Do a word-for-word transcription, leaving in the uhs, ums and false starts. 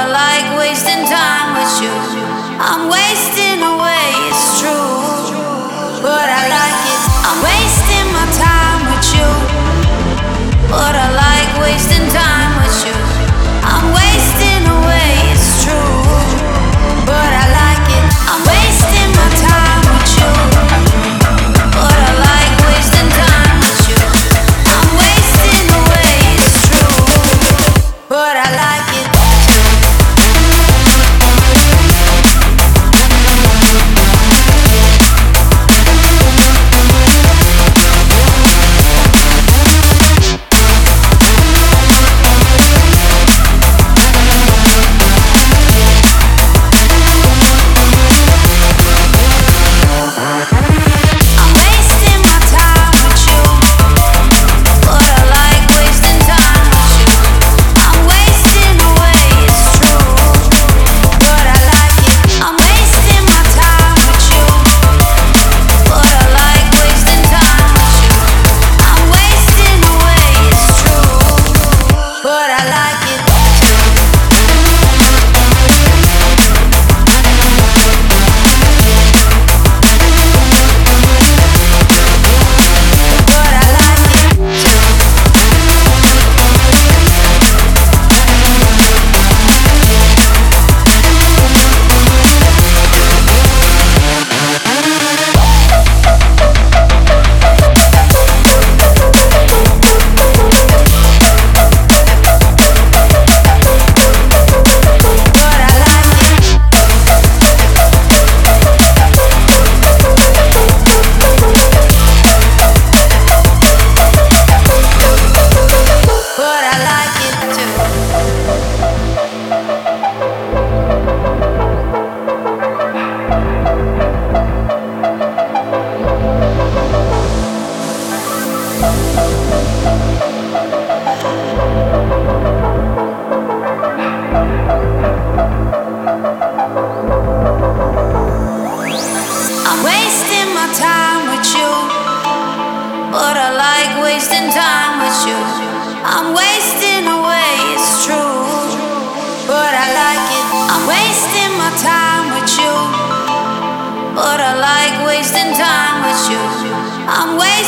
I like wasting time with you. I'm wasting away, it's true, but I like it. I'm wasting my time with you, but I like wasting time with you. I'm wasting away, it's true, but I like it. I'm wasting my time with you, but I like wasting time with you. I'm wasting away, it's true, but I like it. I'm wasting my time with you, but I like wasting time with you. I'm wasting away, it's true, but I like it. I'm wasting my time with you, but I like wasting time with you. I'm wasting